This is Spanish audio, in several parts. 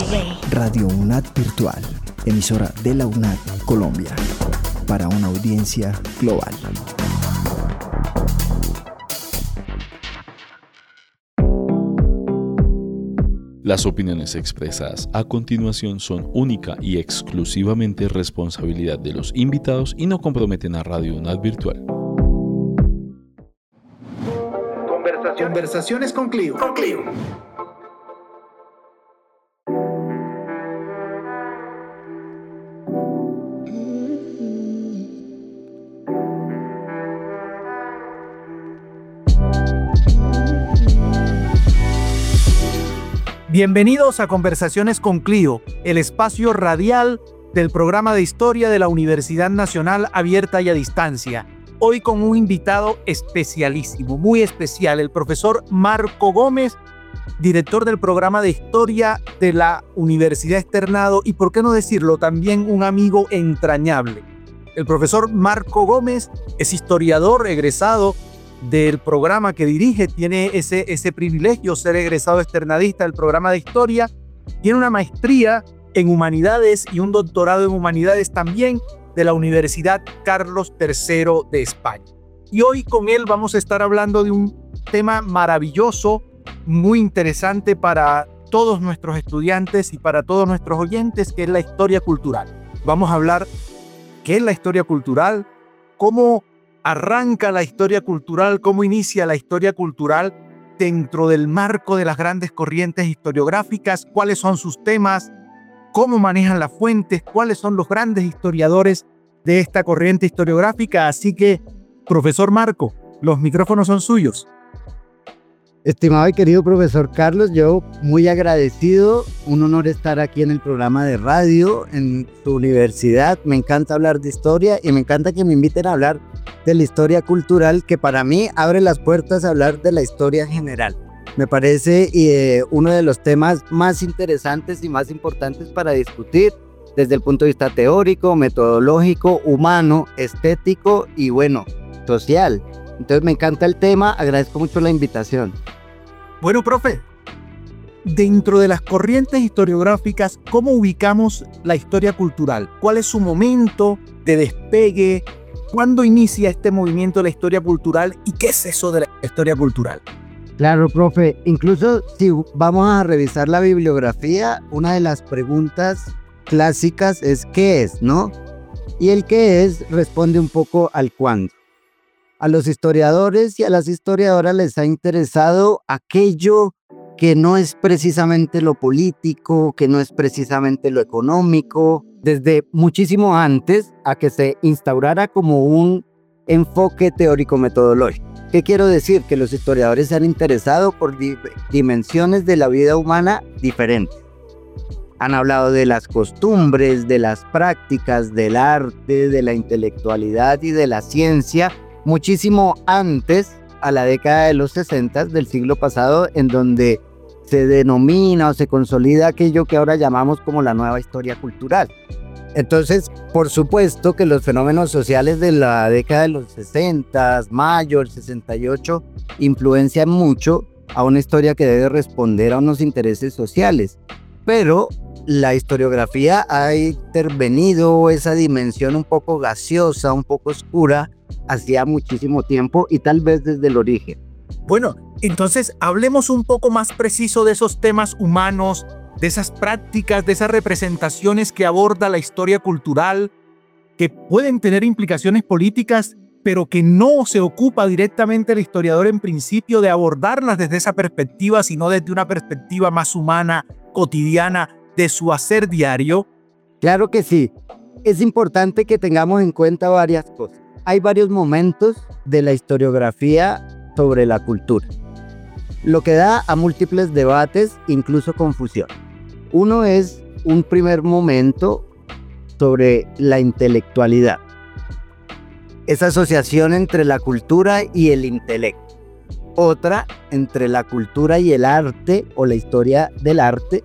Radio UNAD Virtual, emisora de la UNAD Colombia, para una audiencia global. Las opiniones expresadas a continuación son única y exclusivamente responsabilidad de los invitados y no comprometen a Radio UNAD Virtual. Conversaciones con Clio. Bienvenidos a Conversaciones con Clio, el espacio radial del programa de Historia de la Universidad Nacional Abierta y a Distancia. Hoy con un invitado especialísimo, muy especial, el profesor Marco Gómez, director del programa de Historia de la Universidad Externado y, por qué no decirlo, también un amigo entrañable. El profesor Marco Gómez es historiador egresado del programa que dirige, tiene ese privilegio, ser egresado externadista del programa de Historia, tiene una maestría en Humanidades y un doctorado en Humanidades también de la Universidad Carlos III de España. Y hoy con él vamos a estar hablando de un tema maravilloso, muy interesante para todos nuestros estudiantes y para todos nuestros oyentes, que es la historia cultural. Vamos a hablar qué es la historia cultural, cómo arranca la historia cultural, cómo inicia la historia cultural dentro del marco de las grandes corrientes historiográficas, cuáles son sus temas, cómo manejan las fuentes, cuáles son los grandes historiadores de esta corriente historiográfica. Así que, profesor Marco, los micrófonos son suyos. Estimado y querido profesor Carlos, yo muy agradecido, un honor estar aquí en el programa de radio en su universidad. Me encanta hablar de historia y me encanta que me inviten a hablar de la historia cultural, que para mí abre las puertas a hablar de la historia general. Me parece uno de los temas más interesantes y más importantes para discutir desde el punto de vista teórico, metodológico, humano, estético y bueno, social. Entonces me encanta el tema, agradezco mucho la invitación. Bueno, profe, dentro de las corrientes historiográficas, ¿cómo ubicamos la historia cultural? ¿Cuál es su momento de despegue? ¿Cuándo inicia este movimiento de la historia cultural? ¿Y qué es eso de la historia cultural? Claro, profe, incluso si vamos a revisar la bibliografía, una de las preguntas clásicas es ¿qué es?, ¿no? Y el qué es responde un poco al cuándo. A los historiadores y a las historiadoras les ha interesado aquello que no es precisamente lo político, que no es precisamente lo económico, desde muchísimo antes a que se instaurara como un enfoque teórico-metodológico. ¿Qué quiero decir? Que los historiadores se han interesado por dimensiones de la vida humana diferentes. Han hablado de las costumbres, de las prácticas, del arte, de la intelectualidad y de la ciencia, muchísimo antes, a la década de los 60 del siglo pasado, en donde se denomina o se consolida aquello que ahora llamamos como la nueva historia cultural. Entonces, por supuesto que los fenómenos sociales de la década de los 60, mayo, el 68, influencian mucho a una historia que debe responder a unos intereses sociales. Pero la historiografía ha intervenido esa dimensión un poco gaseosa, un poco oscura, hacía muchísimo tiempo y tal vez desde el origen. Bueno, entonces hablemos un poco más preciso de esos temas humanos, de esas prácticas, de esas representaciones que aborda la historia cultural, que pueden tener implicaciones políticas, pero que no se ocupa directamente el historiador en principio de abordarlas desde esa perspectiva, sino desde una perspectiva más humana, cotidiana, de su hacer diario. Claro que sí. Es importante que tengamos en cuenta varias cosas. Hay varios momentos de la historiografía sobre la cultura, lo que da a múltiples debates, incluso confusión. Uno es un primer momento sobre la intelectualidad, esa asociación entre la cultura y el intelecto. Otra entre la cultura y el arte o la historia del arte.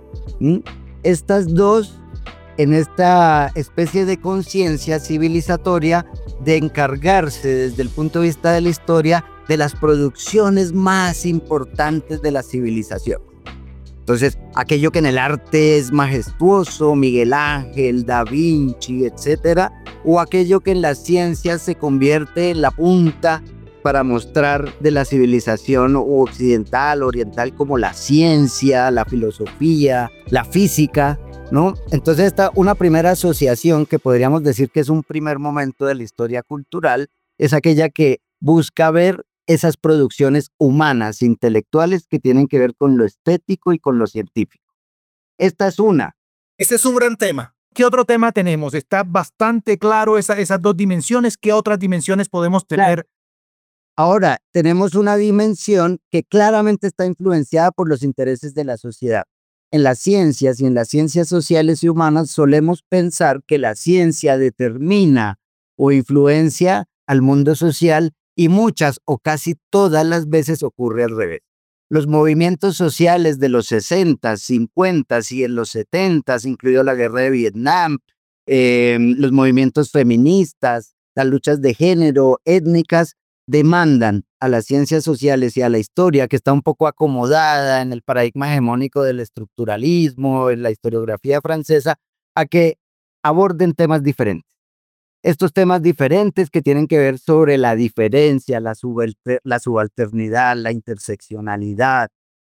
Estas dos en esta especie de conciencia civilizatoria de encargarse desde el punto de vista de la historia de las producciones más importantes de la civilización. Entonces, aquello que en el arte es majestuoso, Miguel Ángel, Da Vinci, etcétera, o aquello que en la ciencia se convierte en la punta para mostrar de la civilización occidental, oriental, como la ciencia, la filosofía, la física, ¿no? Entonces, una primera asociación que podríamos decir que es un primer momento de la historia cultural es aquella que busca ver esas producciones humanas, intelectuales, que tienen que ver con lo estético y con lo científico. Esta es una. Este es un gran tema. ¿Qué otro tema tenemos? Está bastante claro esas dos dimensiones. ¿Qué otras dimensiones podemos tener? Claro. Ahora, tenemos una dimensión que claramente está influenciada por los intereses de la sociedad. En las ciencias y en las ciencias sociales y humanas solemos pensar que la ciencia determina o influencia al mundo social, y muchas o casi todas las veces ocurre al revés. Los movimientos sociales de los 60, 50 y en los 70, incluido la guerra de Vietnam, los movimientos feministas, las luchas de género, étnicas, demandan a las ciencias sociales y a la historia, que está un poco acomodada en el paradigma hegemónico del estructuralismo, en la historiografía francesa, a que aborden temas diferentes. Estos temas diferentes que tienen que ver sobre la diferencia, la subalternidad, la interseccionalidad,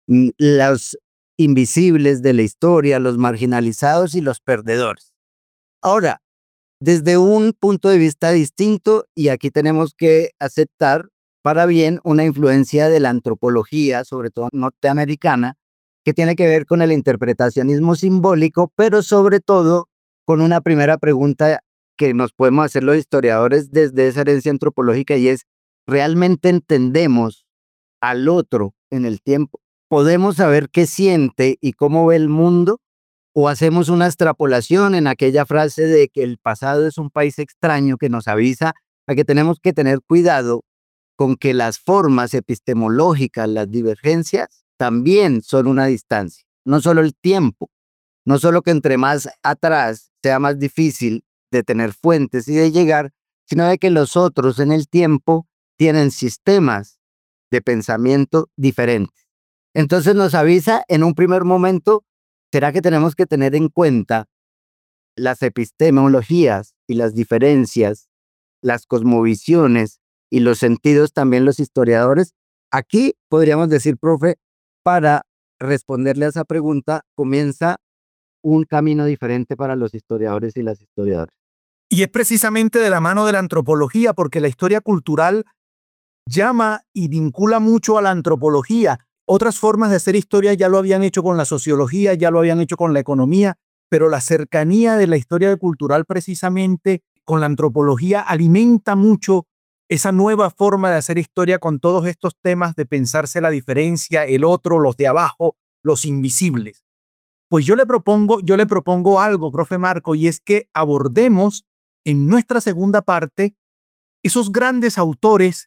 los invisibles de la historia, los marginalizados y los perdedores. Ahora, desde un punto de vista distinto, y aquí tenemos que aceptar para bien una influencia de la antropología, sobre todo norteamericana, que tiene que ver con el interpretacionismo simbólico, pero sobre todo con una primera pregunta que nos podemos hacer los historiadores desde esa herencia antropológica, y es: ¿realmente entendemos al otro en el tiempo? ¿Podemos saber qué siente y cómo ve el mundo? ¿O hacemos una extrapolación en aquella frase de que el pasado es un país extraño que nos avisa a que tenemos que tener cuidado con que las formas epistemológicas, las divergencias, también son una distancia? No solo el tiempo, no solo que entre más atrás sea más difícil de tener fuentes y de llegar, sino de que los otros en el tiempo tienen sistemas de pensamiento diferentes. Entonces nos avisa en un primer momento: ¿será que tenemos que tener en cuenta las epistemologías y las diferencias, las cosmovisiones y los sentidos también los historiadores? Aquí podríamos decir, profe, para responderle a esa pregunta, comienza un camino diferente para los historiadores y las historiadoras. Y es precisamente de la mano de la antropología, porque la historia cultural llama y vincula mucho a la antropología. Otras formas de hacer historia ya lo habían hecho con la sociología, ya lo habían hecho con la economía, pero la cercanía de la historia cultural precisamente con la antropología alimenta mucho esa nueva forma de hacer historia, con todos estos temas de pensarse la diferencia, el otro, los de abajo, los invisibles. Pues yo le propongo algo, profe Marco, y es que abordemos en nuestra segunda parte esos grandes autores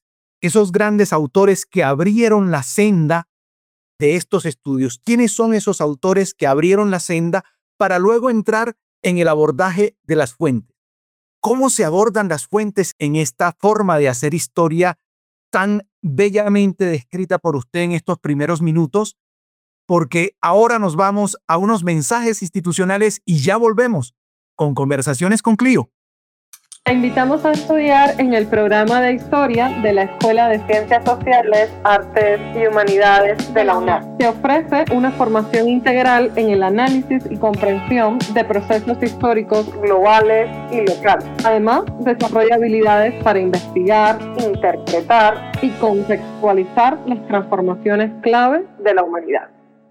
que abrieron la senda de estos estudios. ¿Quiénes son esos autores que abrieron la senda para luego entrar en el abordaje de las fuentes? ¿Cómo se abordan las fuentes en esta forma de hacer historia tan bellamente descrita por usted en estos primeros minutos? Porque ahora nos vamos a unos mensajes institucionales y ya volvemos con Conversaciones con Clio. Te invitamos a estudiar en el programa de Historia de la Escuela de Ciencias Sociales, Artes y Humanidades de la UNAD. Te ofrece una formación integral en el análisis y comprensión de procesos históricos globales y locales. Además, desarrolla habilidades para investigar, interpretar y contextualizar las transformaciones clave de la humanidad.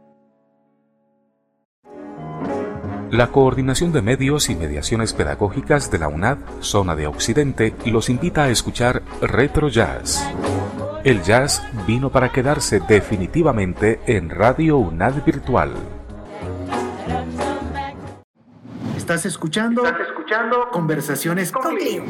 La Coordinación de Medios y Mediaciones Pedagógicas de la UNAD, Zona de Occidente, los invita a escuchar Retro Jazz. El jazz vino para quedarse definitivamente en Radio UNAD Virtual. ¿Estás escuchando? Conversaciones con Clio.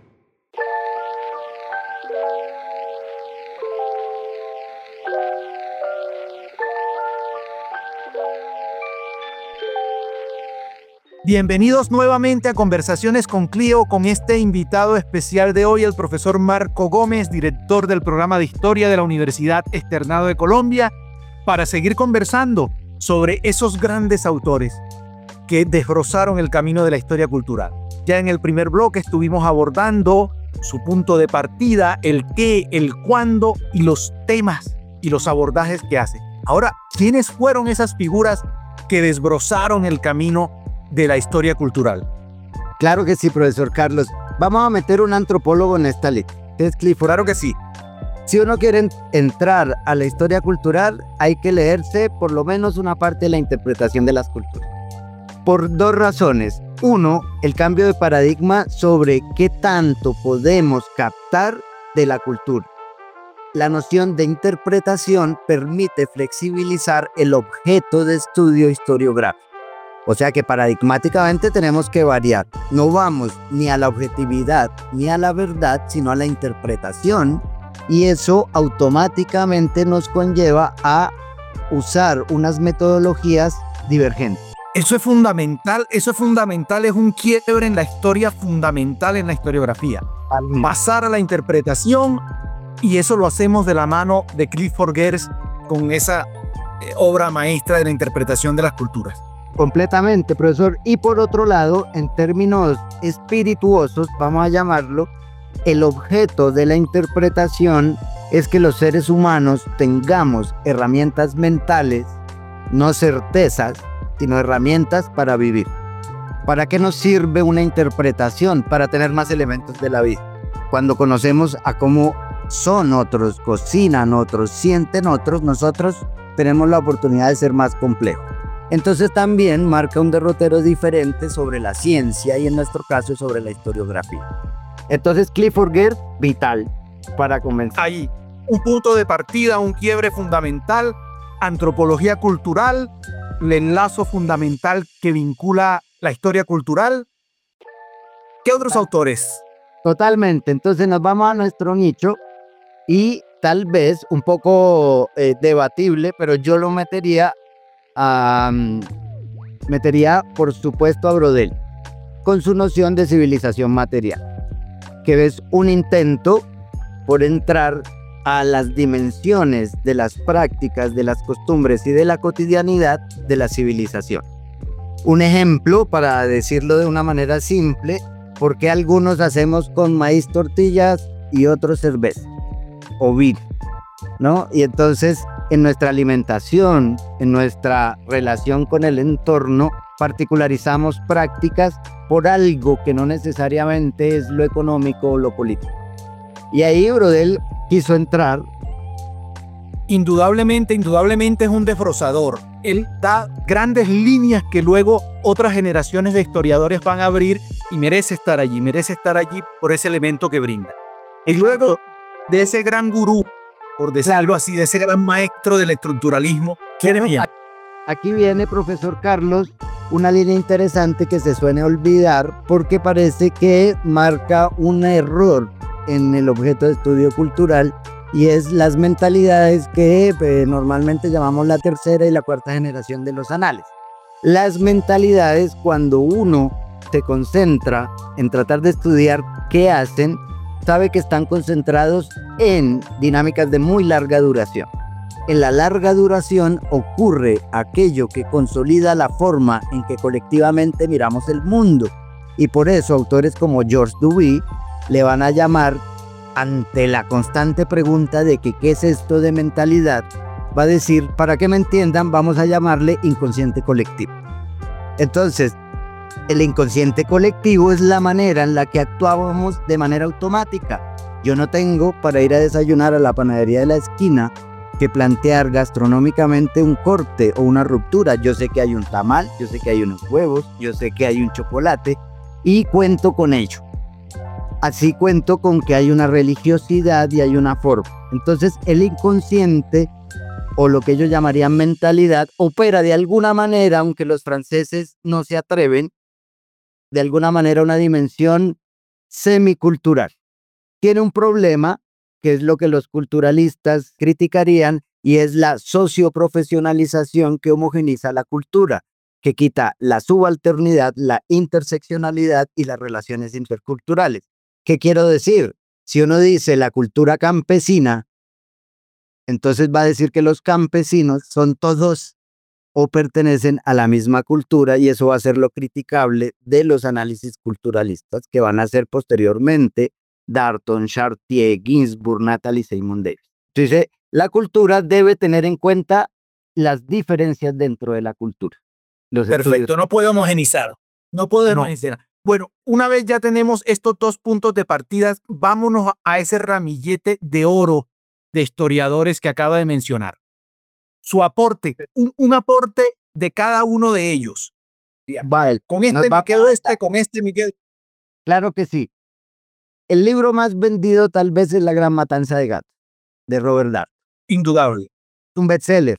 Bienvenidos nuevamente a Conversaciones con Clio, con este invitado especial de hoy, el profesor Marco Gómez, director del programa de Historia de la Universidad Externado de Colombia, para seguir conversando sobre esos grandes autores que desbrozaron el camino de la historia cultural. Ya en el primer bloque estuvimos abordando su punto de partida, el qué, el cuándo y los temas y los abordajes que hace. Ahora, ¿quiénes fueron esas figuras que desbrozaron el camino de la historia cultural? Claro que sí, profesor Carlos. Vamos a meter un antropólogo en esta lista. ¿Es Clifford? Claro que sí. Si uno quiere entrar a la historia cultural, hay que leerse por lo menos una parte de la interpretación de las culturas. Por dos razones. Uno, el cambio de paradigma sobre qué tanto podemos captar de la cultura. La noción de interpretación permite flexibilizar el objeto de estudio historiográfico. O sea que paradigmáticamente tenemos que variar. No vamos ni a la objetividad ni a la verdad, sino a la interpretación. Y eso automáticamente nos conlleva a usar unas metodologías divergentes. Eso es fundamental, es un quiebre en la historia, fundamental en la historiografía. Pasar a la interpretación, y eso lo hacemos de la mano de Clifford Geertz con esa obra maestra de la interpretación de las culturas. Completamente, profesor. Y por otro lado, en términos espirituosos, vamos a llamarlo, el objeto de la interpretación es que los seres humanos tengamos herramientas mentales, no certezas, sino herramientas para vivir. ¿Para qué nos sirve una interpretación? Para tener más elementos de la vida. Cuando conocemos a cómo son otros, cocinan otros, sienten otros, nosotros tenemos la oportunidad de ser más complejos. Entonces también marca un derrotero diferente sobre la ciencia y en nuestro caso sobre la historiografía. Entonces Clifford Geertz, vital para comenzar. Ahí, un punto de partida, un quiebre fundamental, antropología cultural, el enlazo fundamental que vincula la historia cultural. ¿Qué otros autores? Totalmente, entonces nos vamos a nuestro nicho y tal vez un poco debatible, pero yo lo metería por supuesto a Braudel, con su noción de civilización material, que es un intento por entrar a las dimensiones de las prácticas, de las costumbres y de la cotidianidad de la civilización. Un ejemplo, para decirlo de una manera simple, ¿por qué algunos hacemos con maíz tortillas y otros cerveza o vino? ¿No? Y entonces, en nuestra alimentación, en nuestra relación con el entorno, particularizamos prácticas por algo que no necesariamente es lo económico o lo político. Y ahí Braudel quiso entrar. Indudablemente es un desbrozador. Él da grandes líneas que luego otras generaciones de historiadores van a abrir y merece estar allí por ese elemento que brinda. Y luego de ese gran gurú, por decirlo así, de ese gran maestro del estructuralismo, ¿quién es? Aquí viene, profesor Carlos, una línea interesante que se suele olvidar porque parece que marca un error en el objeto de estudio cultural, y es las mentalidades que normalmente llamamos la tercera y la cuarta generación de los anales. Las mentalidades, cuando uno se concentra en tratar de estudiar qué hacen, sabe que están concentrados en dinámicas de muy larga duración. En la larga duración ocurre aquello que consolida la forma en que colectivamente miramos el mundo, y por eso autores como Georges Duby le van a llamar, ante la constante pregunta de que qué es esto de mentalidad, va a decir, para que me entiendan, vamos a llamarle inconsciente colectivo. Entonces, el inconsciente colectivo es la manera en la que actuábamos de manera automática. Yo no tengo para ir a desayunar a la panadería de la esquina que plantear gastronómicamente un corte o una ruptura. Yo sé que hay un tamal, yo sé que hay unos huevos, yo sé que hay un chocolate y cuento con ello. Así cuento con que hay una religiosidad y hay una forma. Entonces el inconsciente, o lo que ellos llamarían mentalidad, opera de alguna manera, aunque los franceses no se atreven, de alguna manera una dimensión semicultural. Tiene un problema, que es lo que los culturalistas criticarían, y es la socioprofesionalización que homogeniza la cultura, que quita la subalternidad, la interseccionalidad y las relaciones interculturales. ¿Qué quiero decir? Si uno dice la cultura campesina, entonces va a decir que los campesinos son todos o pertenecen a la misma cultura, y eso va a ser lo criticable de los análisis culturalistas que van a hacer posteriormente Darton, Chartier, Ginsburg, Natalie, Simon Davis. Entonces, la cultura debe tener en cuenta las diferencias dentro de la cultura. Perfecto, no puede homogenizar. No puede homogenizar. Bueno, una vez ya tenemos estos 2 puntos de partida, vámonos a ese ramillete de oro de historiadores que acaba de mencionar. Su aporte, un aporte de cada uno de ellos. Vale, con este me quedo con este me quedo. Claro que sí. El libro más vendido tal vez es La Gran Matanza de Gatos, de Robert Darnton. Indudable. Un bestseller,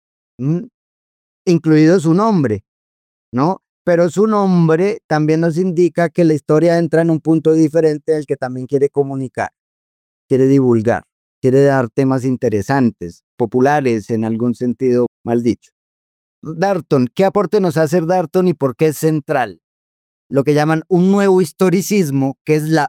incluido su nombre, ¿no? Pero su nombre también nos indica que la historia entra en un punto diferente al que también quiere comunicar, quiere divulgar, quiere dar temas interesantes, populares en algún sentido mal dicho. Darnton, ¿qué aporte nos hace Darnton y por qué es central? Lo que llaman un nuevo historicismo, que es la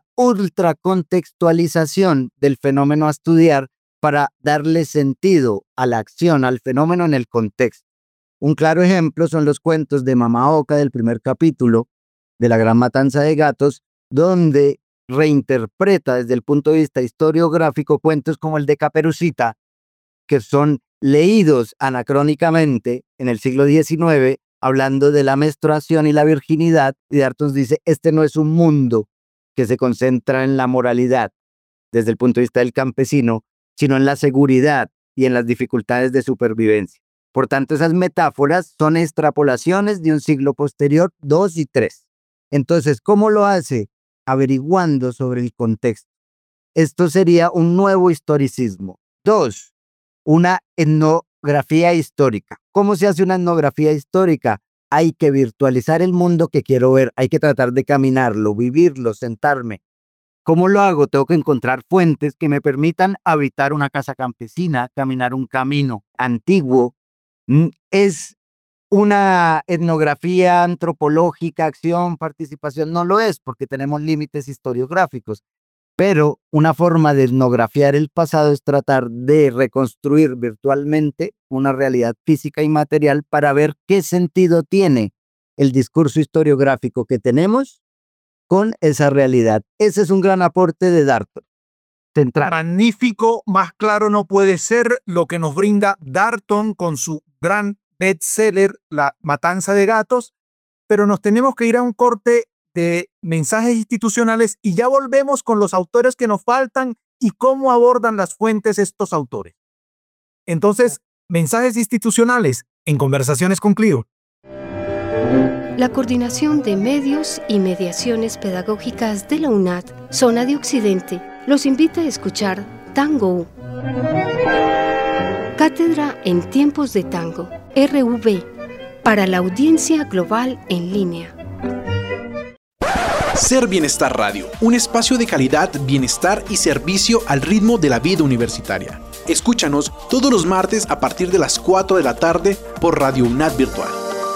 ultracontextualización del fenómeno a estudiar para darle sentido a la acción, al fenómeno en el contexto. Un claro ejemplo son los cuentos de Mama Oca del primer capítulo de La Gran Matanza de Gatos, donde reinterpreta desde el punto de vista historiográfico cuentos como el de Caperucita, que son leídos anacrónicamente en el siglo XIX, hablando de la menstruación y la virginidad, y Darnton dice, este no es un mundo que se concentra en la moralidad desde el punto de vista del campesino, sino en la seguridad y en las dificultades de supervivencia. Por tanto, esas metáforas son extrapolaciones de un siglo posterior, 2 y 3. Entonces, ¿cómo lo hace? Averiguando sobre el contexto. Esto sería un nuevo historicismo. 2, una etnografía histórica. ¿Cómo se hace una etnografía histórica? Hay que virtualizar el mundo que quiero ver, hay que tratar de caminarlo, vivirlo, sentarme. ¿Cómo lo hago? Tengo que encontrar fuentes que me permitan habitar una casa campesina, caminar un camino antiguo. ¿Es una etnografía antropológica, acción, participación? No lo es, porque tenemos límites historiográficos. Pero una forma de etnografiar el pasado es tratar de reconstruir virtualmente una realidad física y material para ver qué sentido tiene el discurso historiográfico que tenemos con esa realidad. Ese es un gran aporte de Darnton. Central. Magnífico, más claro no puede ser lo que nos brinda Darnton con su gran bestseller, La Matanza de Gatos, pero nos tenemos que ir a un corte de mensajes institucionales y ya volvemos con los autores que nos faltan y cómo abordan las fuentes estos autores. Entonces, mensajes institucionales en Conversaciones con Clio. La Coordinación de Medios y Mediaciones Pedagógicas de la UNAD, Zona de Occidente, los invita a escuchar Tango. Cátedra en Tiempos de Tango, RV, para la audiencia global en línea. Ser Bienestar Radio, un espacio de calidad, bienestar y servicio al ritmo de la vida universitaria. Escúchanos todos los martes a partir de las 4 de la tarde por Radio UNAD Virtual.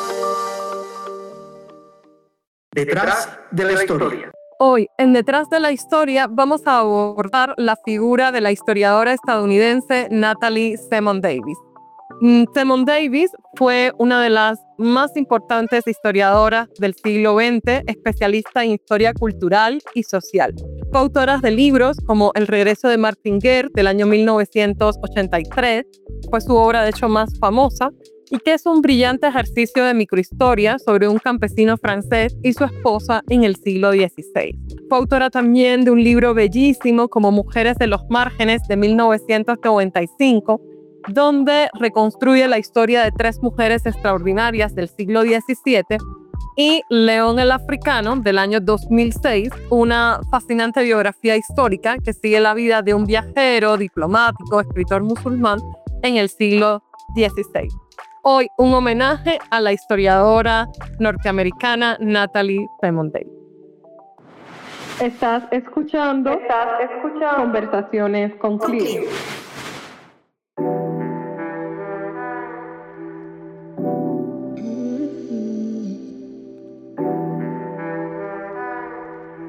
Detrás de la historia. Hoy, en Detrás de la Historia, vamos a abordar la figura de la historiadora estadounidense Natalie Simon Davis. Simon Davis fue una de las más importantes historiadoras del siglo XX, especialista en historia cultural y social. Fue autora de libros como El regreso de Martin Guerre, del año 1983, fue su obra de hecho más famosa, y que es un brillante ejercicio de microhistoria sobre un campesino francés y su esposa en el siglo XVI. Fue autora también de un libro bellísimo como Mujeres de los Márgenes, de 1995, donde reconstruye la historia de 3 mujeres extraordinarias del siglo XVII, y León el Africano, del año 2006, una fascinante biografía histórica que sigue la vida de un viajero, diplomático, escritor musulmán en el siglo XVI. Hoy, un homenaje a la historiadora norteamericana Natalie Simon Davis. Estás escuchando Conversaciones con Clio.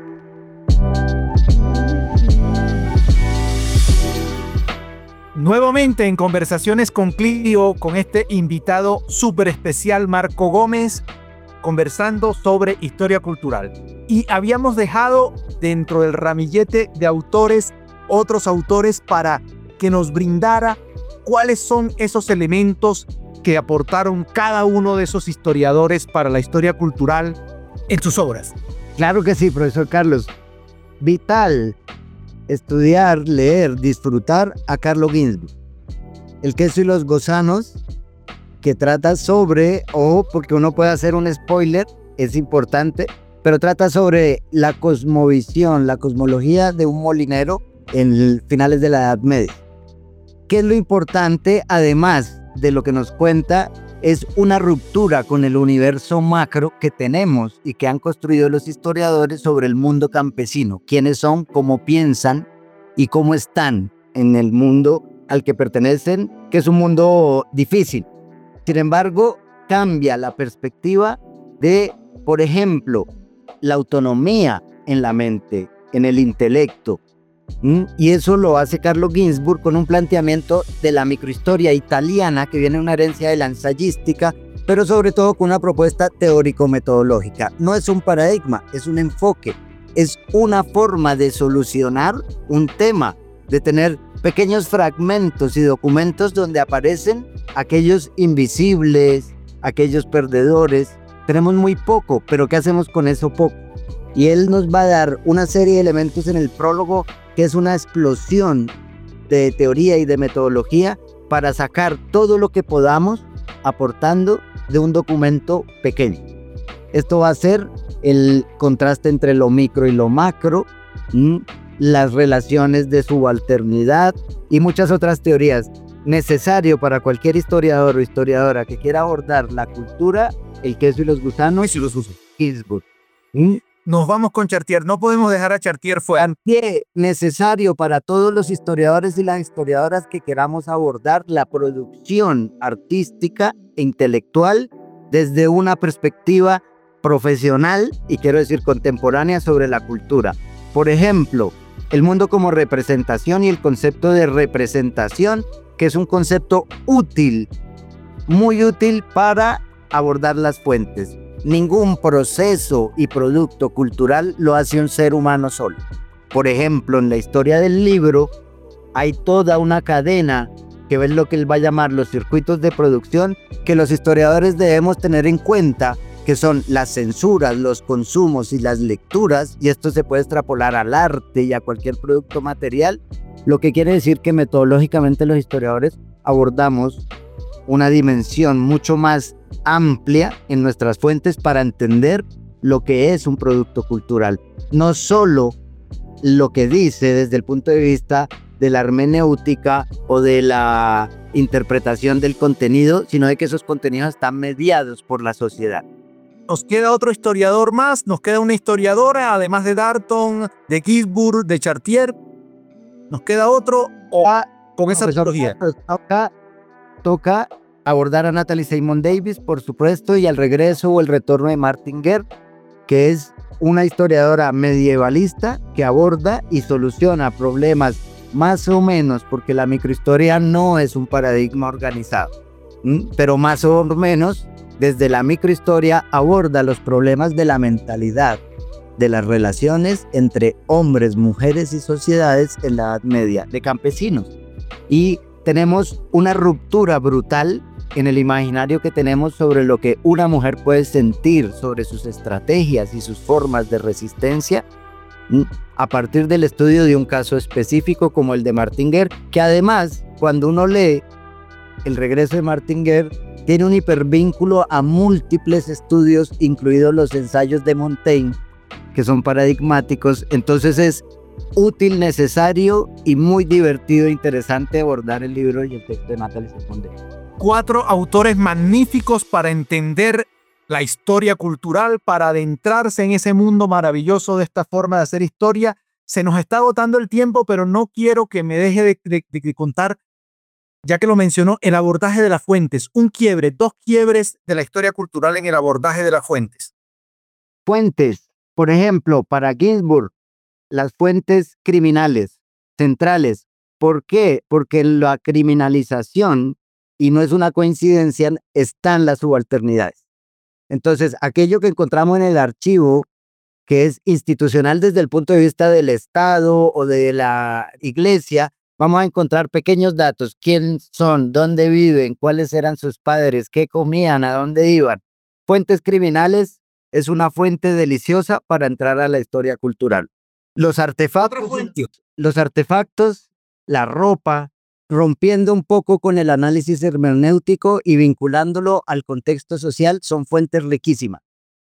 Nuevamente Nuevamente en Conversaciones con Clio, con este invitado súper especial, Marco Gómez, conversando sobre historia cultural. Y habíamos dejado dentro del ramillete de autores, otros autores, para que nos brindara cuáles son esos elementos que aportaron cada uno de esos historiadores para la historia cultural en sus obras. Claro que sí, profesor Carlos. Vital estudiar, leer, disfrutar a Carlo Ginzburg. El queso y los gusanos, que trata sobre, porque uno puede hacer un spoiler, es importante, pero trata sobre la cosmovisión, la cosmología de un molinero en finales de la Edad Media. ¿Qué es lo importante? Además de lo que nos cuenta, es una ruptura con el universo macro que tenemos y que han construido los historiadores sobre el mundo campesino. ¿Quiénes son? ¿Cómo piensan? ¿Y cómo están en el mundo al que pertenecen? Que es un mundo difícil. Sin embargo, cambia la perspectiva de, por ejemplo, la autonomía en la mente, en el intelecto. Y eso lo hace Carlo Ginzburg con un planteamiento de la microhistoria italiana que viene de una herencia de la ensayística, pero sobre todo con una propuesta teórico-metodológica. No es un paradigma, es un enfoque, es una forma de solucionar un tema, de tener pequeños fragmentos y documentos donde aparecen aquellos invisibles, aquellos perdedores. Tenemos muy poco, pero ¿qué hacemos con eso poco? Y él nos va a dar una serie de elementos en el prólogo que es una explosión de teoría y de metodología para sacar todo lo que podamos aportando de un documento pequeño. Esto va a ser el contraste entre lo micro y lo macro, las relaciones de subalternidad y muchas otras teorías. Necesario para cualquier historiador o historiadora que quiera abordar la cultura, el queso y los gusanos, Ginzburg. Nos vamos con Chartier, no podemos dejar a Chartier fuera. Chartier, necesario para todos los historiadores y las historiadoras que queramos abordar la producción artística e intelectual desde una perspectiva profesional y quiero decir contemporánea sobre la cultura. Por ejemplo, el mundo como representación y el concepto de representación, que es un concepto útil, muy útil para abordar las fuentes. Ningún proceso y producto cultural lo hace un ser humano solo. Por ejemplo, en la historia del libro hay toda una cadena que es lo que él va a llamar los circuitos de producción, que los historiadores debemos tener en cuenta, que son las censuras, los consumos y las lecturas, y esto se puede extrapolar al arte y a cualquier producto material, lo que quiere decir que metodológicamente los historiadores abordamos una dimensión mucho más amplia en nuestras fuentes para entender lo que es un producto cultural. No solo lo que dice desde el punto de vista de la hermenéutica o de la interpretación del contenido, sino de que esos contenidos están mediados por la sociedad. Nos queda otro historiador más, nos queda una historiadora, además de Darton, de Ginzburg, de Chartier. Nos queda otro con esa trilogía. Acá toca abordar a Natalie Simon Davis, por supuesto, y al regreso o el retorno de Martin Guerre, que es una historiadora medievalista que aborda y soluciona problemas más o menos, porque la microhistoria no es un paradigma organizado, pero más o menos desde la microhistoria aborda los problemas de la mentalidad, de las relaciones entre hombres, mujeres y sociedades en la Edad Media, de campesinos. Y tenemos una ruptura brutal en el imaginario que tenemos sobre lo que una mujer puede sentir, sobre sus estrategias y sus formas de resistencia, a partir del estudio de un caso específico como el de Martin Guerre, que además, cuando uno lee El regreso de Martin Guerre, tiene un hipervínculo a múltiples estudios, incluidos los ensayos de Montaigne, que son paradigmáticos. Entonces es útil, necesario y muy divertido e interesante abordar el libro y el texto de Natalie Simon Davis. 4 autores magníficos para entender la historia cultural, para adentrarse en ese mundo maravilloso de esta forma de hacer historia. Se nos está agotando el tiempo, pero no quiero que me deje de contar, ya que lo mencionó, el abordaje de las fuentes. Un quiebre, 2 quiebres de la historia cultural en el abordaje de las fuentes. Fuentes, por ejemplo, para Ginzburg, las fuentes criminales, centrales, ¿Por qué? Porque la criminalización, y no es una coincidencia, están las subalternidades. Entonces, aquello que encontramos en el archivo, que es institucional desde el punto de vista del Estado o de la Iglesia, vamos a encontrar pequeños datos: quién son, dónde viven, cuáles eran sus padres, qué comían, a dónde iban. Fuentes criminales es una fuente deliciosa para entrar a la historia cultural. Los artefactos, la ropa, rompiendo un poco con el análisis hermenéutico y vinculándolo al contexto social, son fuentes riquísimas.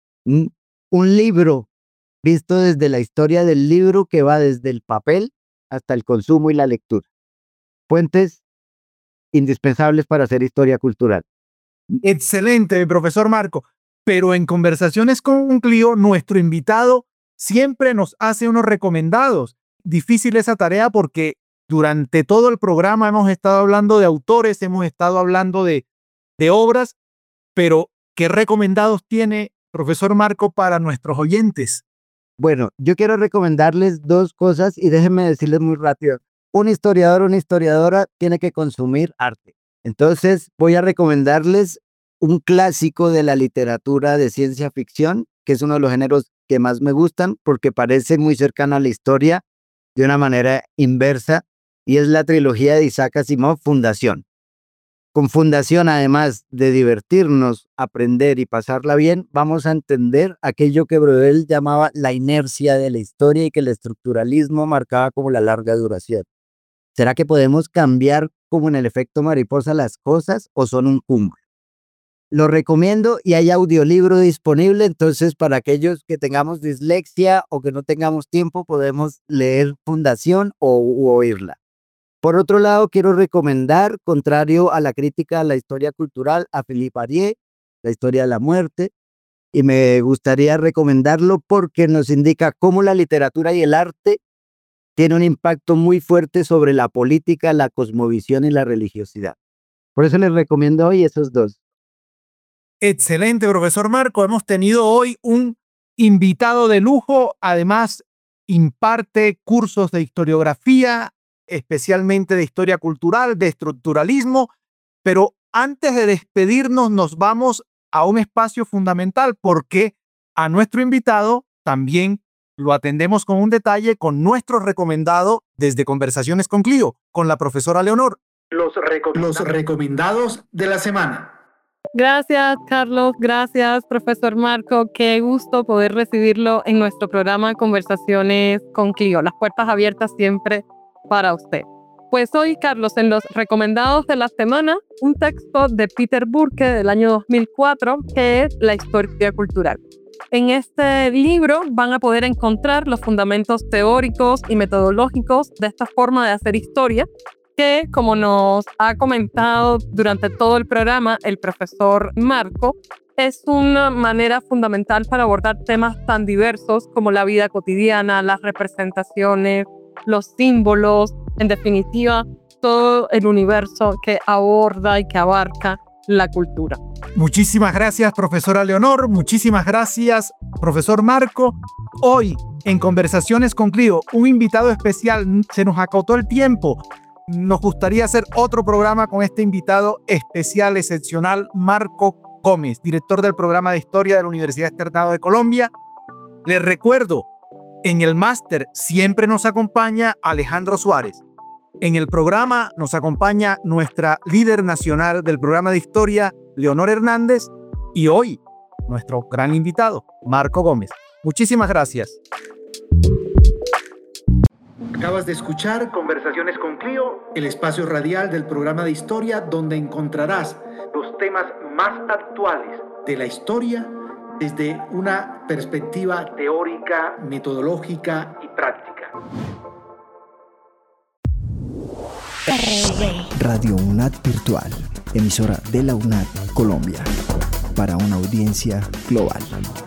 Un libro, visto desde la historia del libro, que va desde el papel hasta el consumo y la lectura. Fuentes indispensables para hacer historia cultural. Excelente, profesor Marco. Pero en Conversaciones con Clio, nuestro invitado siempre nos hace unos recomendados. Difícil esa tarea porque durante todo el programa hemos estado hablando de autores, hemos estado hablando de obras, pero ¿qué recomendados tiene, profesor Marco, para nuestros oyentes? Bueno, yo quiero recomendarles dos cosas y déjenme decirles muy rápido. Un historiador o una historiadora tiene que consumir arte. Entonces voy a recomendarles un clásico de la literatura de ciencia ficción, que es uno de los géneros que más me gustan porque parece muy cercano a la historia de una manera inversa, y es la trilogía de Isaac Asimov, Fundación. Con Fundación, además de divertirnos, aprender y pasarla bien, vamos a entender aquello que Brodel llamaba la inercia de la historia y que el estructuralismo marcaba como la larga duración. ¿Será que podemos cambiar como en el efecto mariposa las cosas o son un cúmulo? Lo recomiendo y hay audiolibro disponible, entonces para aquellos que tengamos dislexia o que no tengamos tiempo podemos leer Fundación u oírla. Por otro lado, quiero recomendar, contrario a la crítica a la historia cultural, a Philippe Arié, La historia de la muerte, y me gustaría recomendarlo porque nos indica cómo la literatura y el arte tienen un impacto muy fuerte sobre la política, la cosmovisión y la religiosidad. Por eso les recomiendo hoy esos dos. Excelente, profesor Marco. Hemos tenido hoy un invitado de lujo. Además, imparte cursos de historiografía, especialmente de historia cultural, de estructuralismo. Pero antes de despedirnos, nos vamos a un espacio fundamental porque a nuestro invitado también lo atendemos con un detalle con nuestro recomendado desde Conversaciones con Clio, con la profesora Leonor. Los recomendados de la semana. Gracias, Carlos. Gracias, profesor Marco. Qué gusto poder recibirlo en nuestro programa Conversaciones con Clio. Las puertas abiertas siempre para usted. Pues hoy, Carlos, en los recomendados de la semana, un texto de Peter Burke del año 2004, que es La historia cultural. En este libro van a poder encontrar los fundamentos teóricos y metodológicos de esta forma de hacer historia, que, como nos ha comentado durante todo el programa el profesor Marco, es una manera fundamental para abordar temas tan diversos como la vida cotidiana, las representaciones, los símbolos, en definitiva, todo el universo que aborda y que abarca la cultura. Muchísimas gracias, profesora Leonor. Muchísimas gracias, profesor Marco. Hoy, en Conversaciones con Clio, un invitado especial. Se nos acotó el tiempo. Nos gustaría hacer otro programa con este invitado especial, excepcional, Marco Gómez, director del programa de Historia de la Universidad Externado de Colombia. Les recuerdo, en el máster siempre nos acompaña Alejandro Suárez. En el programa nos acompaña nuestra líder nacional del programa de Historia, Leonor Hernández, y hoy nuestro gran invitado, Marco Gómez. Muchísimas gracias. Acabas de escuchar Conversaciones con Clio, el espacio radial del programa de historia donde encontrarás los temas más actuales de la historia desde una perspectiva teórica, metodológica y práctica. Radio UNAD Virtual, emisora de la UNAD Colombia, para una audiencia global.